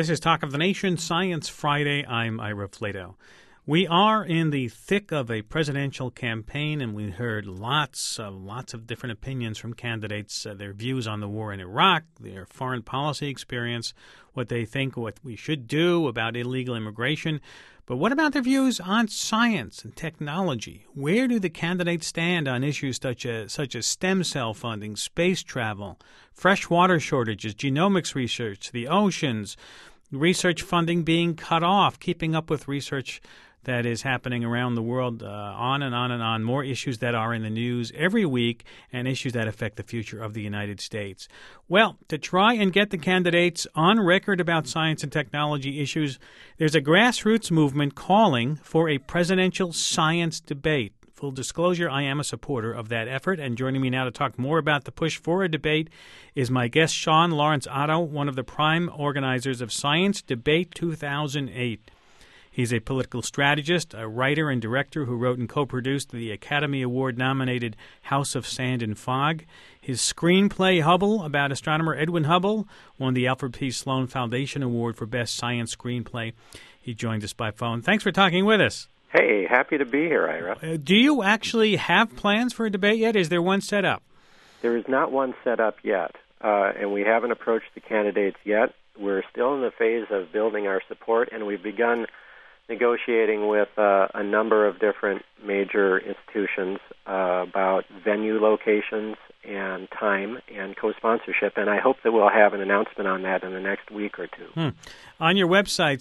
This is Talk of the Nation, Science Friday. I'm Ira Flato. We are in the thick of a presidential campaign, and we heard lots of different opinions from candidates, their views on the war in Iraq, their foreign policy experience, what they think, what we should do about illegal immigration. But what about their views on science and technology? Where do the candidates stand on issues such as stem cell funding, space travel, fresh water shortages, genomics research, the oceans, research funding being cut off, keeping up with research that is happening around the world, on and on and on, more issues that are in the news every week and issues that affect the future of the United States. Well, to try and get the candidates on record about science and technology issues, there's a grassroots movement calling for a presidential science debate. Full disclosure, I am a supporter of that effort, and joining me now to talk more about the push for a debate is my guest, Sean Lawrence Otto, one of the prime organizers of Science Debate 2008. He's a political strategist, a writer and director who wrote and co-produced the Academy Award-nominated House of Sand and Fog. His screenplay, Hubble, about astronomer Edwin Hubble, won the Alfred P. Sloan Foundation Award for Best Science Screenplay. He joined us by phone. Thanks for talking with us. Hey, happy to be here, Ira. Do you actually have plans for a debate yet? Is there one set up? There is not one set up yet, and we haven't approached the candidates yet. We're still in the phase of building our support, and we've begun negotiating with a number of different major institutions about venue locations and time and co-sponsorship, and I hope that we'll have an announcement on that in the next week or two. On your website,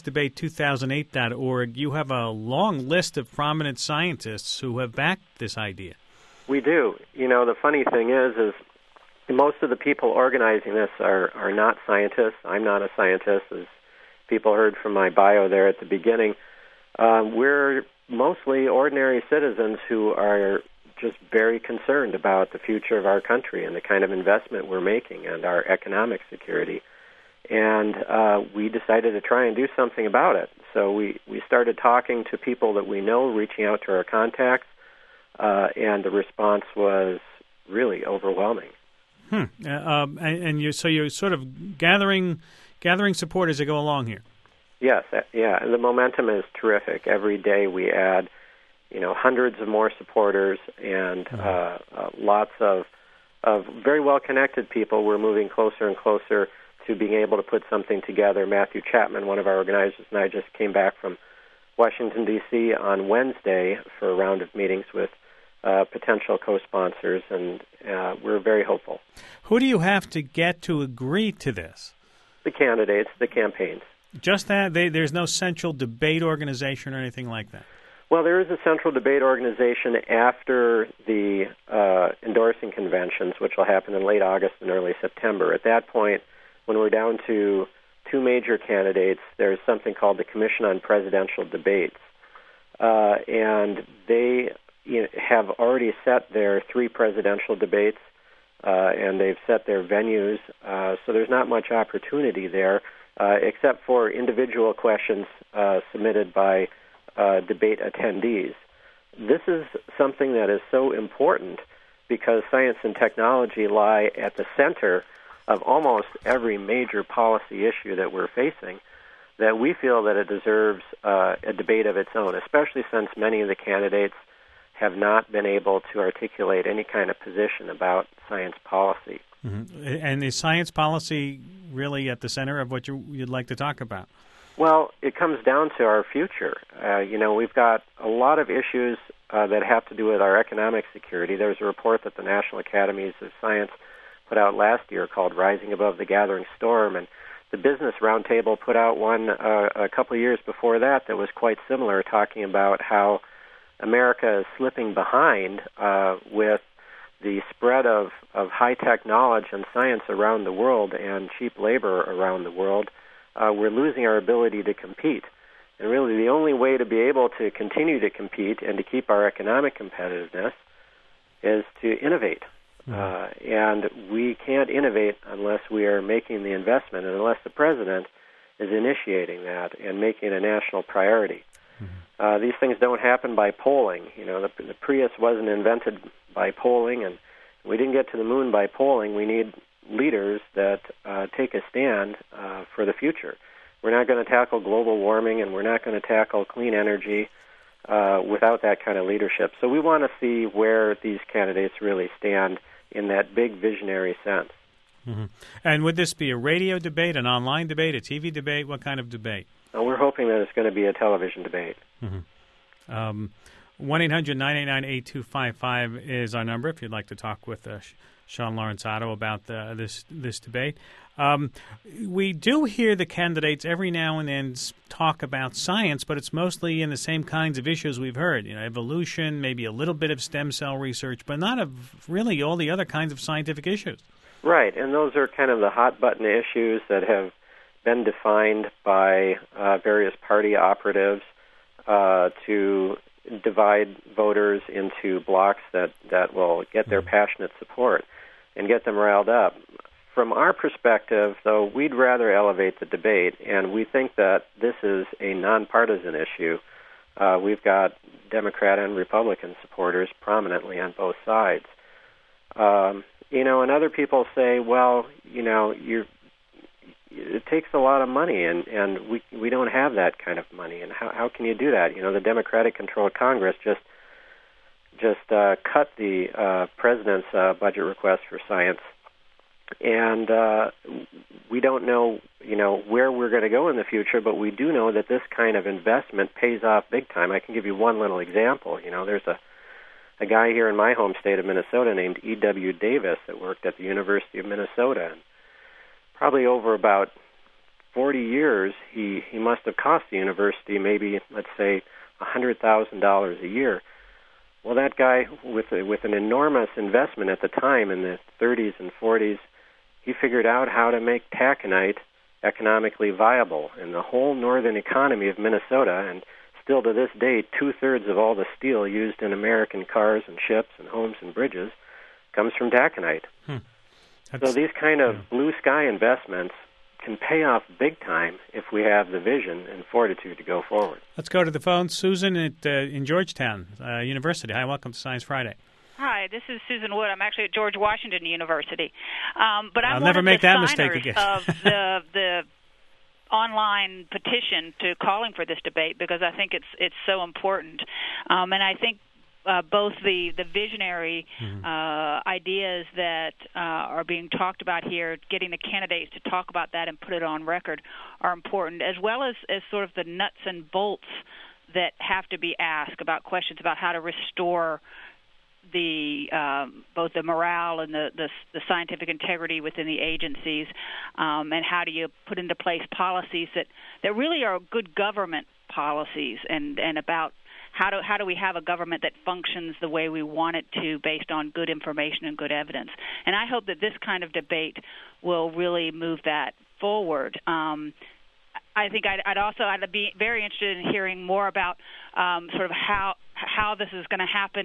sciencedebate2008.org, you have a long list of prominent scientists who have backed this idea. We do. You know, the funny thing is most of the people organizing this are not scientists. I'm not a scientist, as people heard from my bio there at the beginning. We're mostly ordinary citizens who are just very concerned about the future of our country and the kind of investment we're making and our economic security. And we decided to try and do something about it. So we started talking to people that we know, reaching out to our contacts, and the response was really overwhelming. So you're sort of gathering support as they go along here. Yes, yeah, and the momentum is terrific. Every day we add, hundreds of more supporters and lots of very well-connected people. We're moving closer and closer to being able to put something together. Matthew Chapman, one of our organizers, and I just came back from Washington, D.C. on Wednesday for a round of meetings with potential co-sponsors, and we're very hopeful. Who do you have to get to agree to this? The candidates, the campaigns. Just that? There's no central debate organization or anything like that? Well, there is a central debate organization after the endorsing conventions, which will happen in late August and early September. At that point, when we're down to two major candidates, there's something called the Commission on Presidential Debates. And they have already set their three presidential debates, and they've set their venues, so there's not much opportunity there, except for individual questions submitted by debate attendees. This is something that is so important because science and technology lie at the center of almost every major policy issue that we're facing, that we feel that it deserves a debate of its own, especially since many of the candidates have not been able to articulate any kind of position about science policy. Mm-hmm. And is science policy really at the center of what you'd like to talk about? Well, it comes down to our future. We've got a lot of issues that have to do with our economic security. There's a report that the National Academies of Science put out last year called Rising Above the Gathering Storm, and the Business Roundtable put out one a couple of years before that was quite similar, talking about how America is slipping behind with the spread of high-tech knowledge and science around the world and cheap labor around the world. We're losing our ability to compete. And really the only way to be able to continue to compete and to keep our economic competitiveness is to innovate. And we can't innovate unless we are making the investment and unless the president is initiating that and making it a national priority. These things don't happen by polling. The Prius wasn't invented by polling, and we didn't get to the moon by polling. We need leaders that take a stand for the future. We're not going to tackle global warming, and we're not going to tackle clean energy without that kind of leadership. So we want to see where these candidates really stand in that big visionary sense. Mm-hmm. And would this be a radio debate, an online debate, a TV debate? What kind of debate? We're hoping that it's going to be a television debate. 1-800-989-8255 is our number if you'd like to talk with Sean Lawrence Otto about this debate. We do hear the candidates every now and then talk about science, but it's mostly in the same kinds of issues we've heard. Evolution, maybe a little bit of stem cell research, but not of really all the other kinds of scientific issues. Right, and those are kind of the hot-button issues that have been defined by various party operatives to divide voters into blocks that will get their passionate support and get them riled up. From our perspective, though, we'd rather elevate the debate, and we think that this is a nonpartisan issue. We've got Democrat and Republican supporters prominently on both sides. And other people say, well, it takes a lot of money, and we don't have that kind of money. And how can you do that? The Democratic-controlled Congress just cut the president's budget request for science, and we don't know, where we're going to go in the future. But we do know that this kind of investment pays off big time. I can give you one little example. There's a guy here in my home state of Minnesota named E.W. Davis that worked at the University of Minnesota. And probably over about 40 years, he must have cost the university maybe, let's say, $100,000 a year. Well, that guy, with an enormous investment at the time in the 30s and 40s, he figured out how to make taconite economically viable in the whole northern economy of Minnesota. And still to this day, 2/3 of all the steel used in American cars and ships and homes and bridges comes from taconite. So these kind of blue sky investments can pay off big time if we have the vision and fortitude to go forward. Let's go to the phone. Susan in Georgetown University. Hi, welcome to Science Friday. Hi, this is Susan Wood. I'm actually at George Washington University. But I'm I'll one never of make the that signers mistake again. of the online petition to calling for this debate because I think it's so important. And I think both the visionary ideas that are being talked about here, getting the candidates to talk about that and put it on record are important, as well as sort of the nuts and bolts that have to be asked about questions about how to restore the both the morale and the scientific integrity within the agencies, and how do you put into place policies that really are good government policies and about how do we have a government that functions the way we want it to based on good information and good evidence. And I hope that this kind of debate will really move that forward. I think I'd be very interested in hearing more about sort of how this is going to happen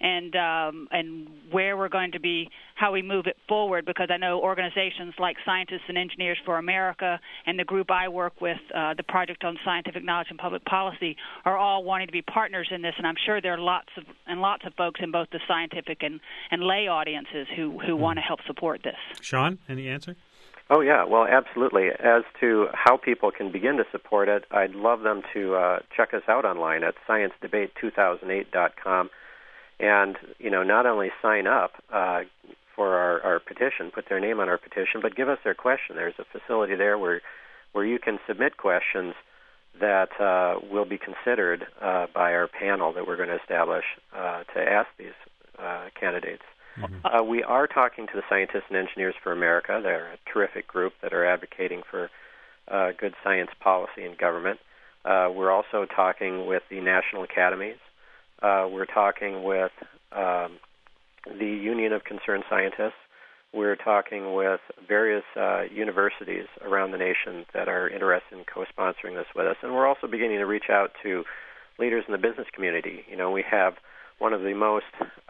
and where we're going to be, how we move it forward, because I know organizations like Scientists and Engineers for America and the group I work with, the Project on Scientific Knowledge and Public Policy, are all wanting to be partners in this, and I'm sure there are lots of folks in both the scientific and lay audiences who want to help support this. Sean, any answer? Oh, yeah, well, absolutely. As to how people can begin to support it, I'd love them to check us out online at sciencedebate2008.com and, not only sign up for our petition, put their name on our petition, but give us their question. There's a facility there where you can submit questions that will be considered by our panel that we're going to establish to ask these candidates. We are talking to the Scientists and Engineers for America. They're a terrific group that are advocating for good science policy in government. We're also talking with the national academies. We're talking with the Union of Concerned Scientists. We're talking with various universities around the nation that are interested in co-sponsoring this with us. And we're also beginning to reach out to leaders in the business community. We have one of the most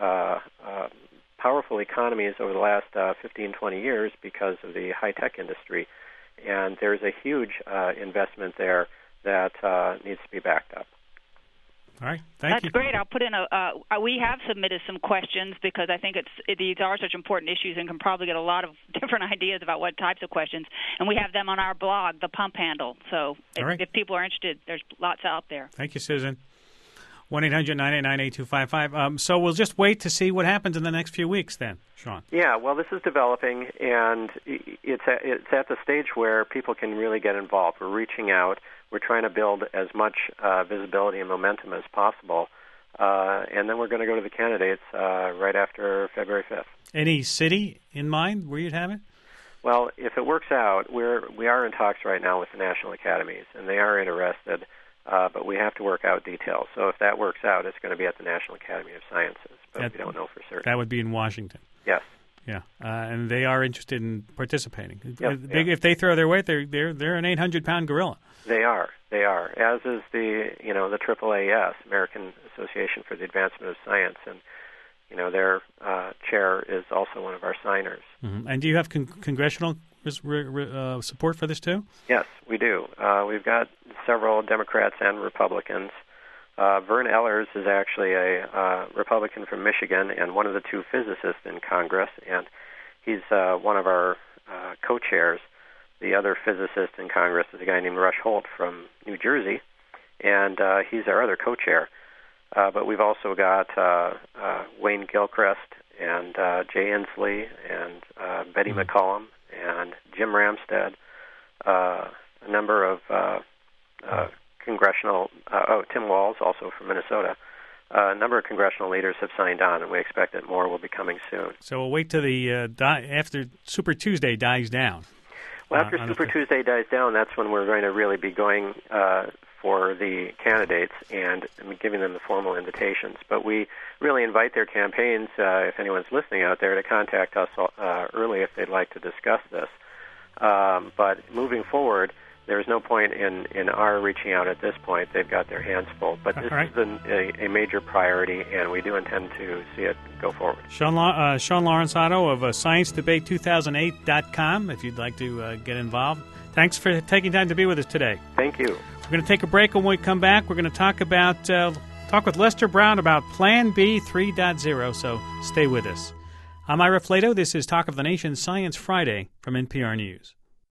powerful economies over the last 15, 20 years because of the high-tech industry. And there's a huge investment there that needs to be backed up. All right. Thank you. That's great. I'll put in we have submitted some questions because I think these are such important issues and can probably get a lot of different ideas about what types of questions. And we have them on our blog, The Pump Handle. So if people are interested, there's lots out there. Thank you, Susan. 1-800-989-8255. So we'll just wait to see what happens in the next few weeks then, Sean. Yeah, well, this is developing, and it's at the stage where people can really get involved. We're reaching out. We're trying to build as much visibility and momentum as possible, and then we're going to go to the candidates right after February 5th. Any city in mind where you'd have it? Well, if it works out, we are in talks right now with the national academies, and they are interested, but we have to work out details. So if that works out, it's going to be at the National Academy of Sciences, but we don't know for certain. That would be in Washington. Yes. Yeah, and they are interested in participating. Yep, If they throw their weight, they're an 800-pound gorilla. They are. As is the AAAS, American Association for the Advancement of Science, and their chair is also one of our signers. Mm-hmm. And do you have congressional support for this too? Yes, we do. We've got several Democrats and Republicans. Vern Ehlers is actually a Republican from Michigan and one of the two physicists in Congress, and he's one of our co-chairs. The other physicist in Congress is a guy named Rush Holt from New Jersey, and he's our other co-chair. But we've also got Wayne Gilchrist and Jay Inslee and Betty McCollum and Jim Ramstad, a number of congressional, Tim Walz, also from Minnesota. A number of congressional leaders have signed on, and we expect that more will be coming soon. So we'll wait till after Super Tuesday dies down. Well, after Super Tuesday dies down, that's when we're going to really be going for the candidates and giving them the formal invitations. But we really invite their campaigns, if anyone's listening out there, to contact us early if they'd like to discuss this. But moving forward, there's no point in our reaching out at this point. They've got their hands full. But this is a major priority, and we do intend to see it go forward. Sean Lorenzato of ScienceDebate2008.com, if you'd like to get involved. Thanks for taking time to be with us today. Thank you. We're going to take a break. When we come back, we're going to talk with Lester Brown about Plan B 3.0, so stay with us. I'm Ira Flato. This is Talk of the Nation Science Friday from NPR News.